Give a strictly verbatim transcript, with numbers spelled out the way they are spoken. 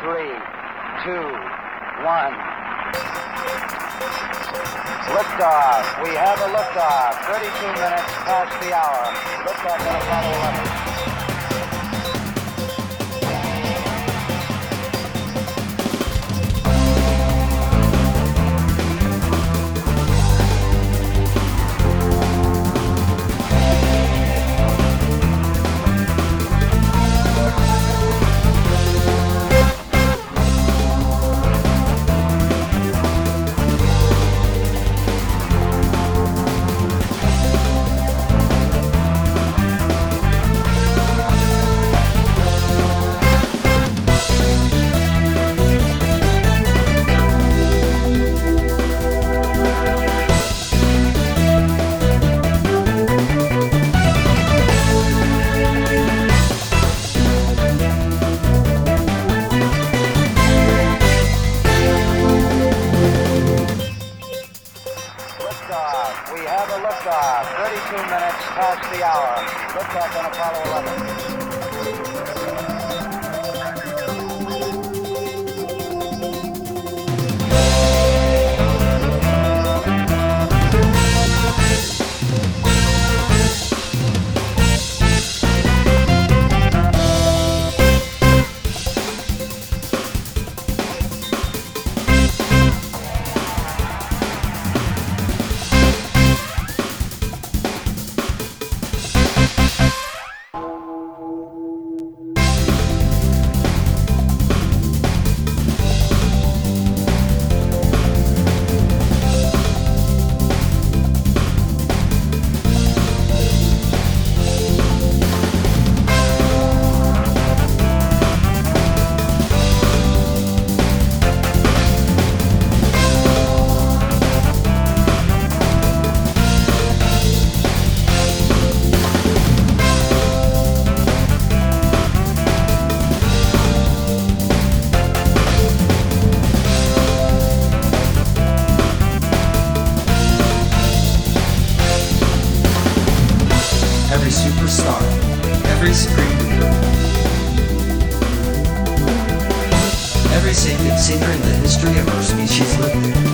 three, two, one. Liftoff. We have a liftoff. thirty-two minutes past the hour. Liftoff on Apollo eleven. We have a liftoff. thirty-two minutes past the hour. Liftoff on Apollo eleven. Every superstar, every screen leader, every sacred singer in the history of our species lived there.